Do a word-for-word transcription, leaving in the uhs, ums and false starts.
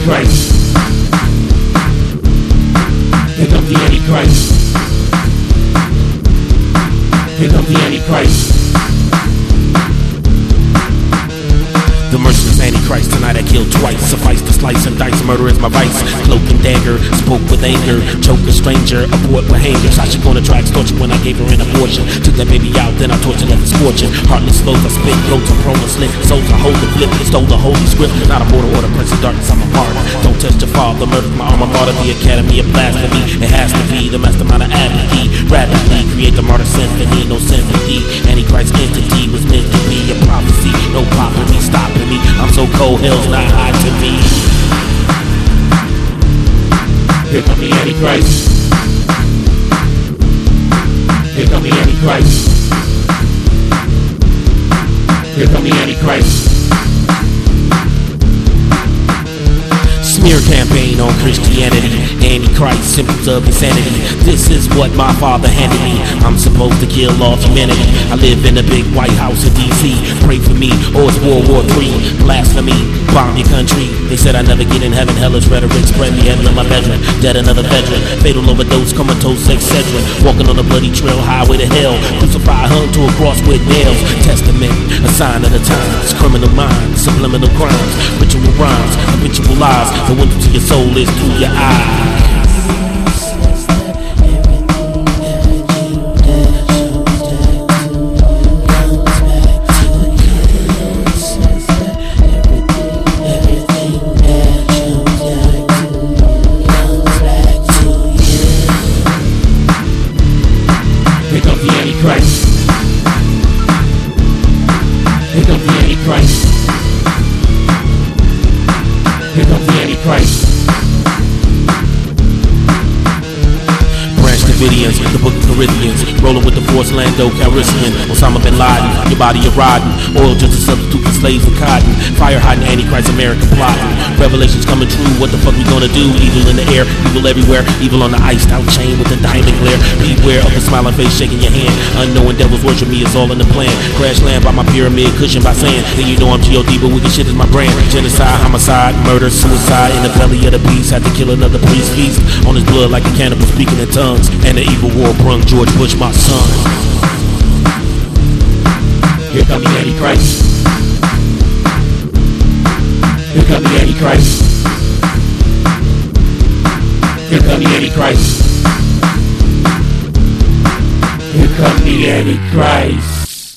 Antichrist. Here comes the Antichrist. Here comes the Antichrist. The merciless Antichrist, tonight I killed twice. Suffice to slice and dice, murder is my vice. Cloak and dagger, spoke with anger. Choke a stranger, abort with hangers. I should go on the tracks, torture when I gave her an abortion. Took that baby out, then I tortured left his fortune. Heartless flows, I spit, blows and prone and slick. Souls I hold the flip, stole the holy script. Not a mortal or the prince of darkness, I'm a martyr. Don't test your father, murder's my alma mater. The academy of blasphemy, it has to be the mastermind of apathy. Rapidly create the martyr symphony, no sympathy. Antichrist entity was meant to be a prophecy. No popping me, stopping me. I'm so cold, hell's not hot to me. Here come the Antichrist. Here come the Antichrist. Here come the Antichrist. Smear campaign on Christianity, Antichrist, symptoms of insanity. This is what my father handed me. I'm supposed to kill all humanity. I live in a big White House in D C Pray for me, or it's World War Three. Blasphemy, bomb your country. They said I'd never get in heaven. Hellish rhetoric spread me heaven in my bedroom. Dead another veteran, fatal overdose, comatose, Excedrin. Walking on a bloody trail, highway to hell. Crucified, hung to a cross with nails. Testament, a sign of the times. Criminal minds, subliminal crimes, ritual rhymes, habitual lies. The window to your soul is through your eyes. Here comes the Antichrist. Here comes the Antichrist. Here comes the Antichrist. Branch Davidians, the Book of Corinthians, rolling with the Force Lando Calrissian, Osama bin Laden, your body a rotten, oil just a substitute for slaves and cotton, fire hiding Antichrist, America plotting, revelations coming true, what the fuck we gonna do? Evil in the air, evil everywhere, evil on the iced out chain with the diamond glare. Beware of the smiling face shaking your hand, unknowing devils worship me, it's all in the plan. Crash land by my pyramid, cushion by sand, then you know I'm G O D, but wicked shit is my brand. Genocide, homicide, murder, suicide, in the belly of the beast, had to kill another priest, feast on his blood like a cannibal speaking in tongues, and the evil war brung George Bush, my son. Here come the Antichrist. Here come the Antichrist. Here come the Antichrist. Here come the Antichrist.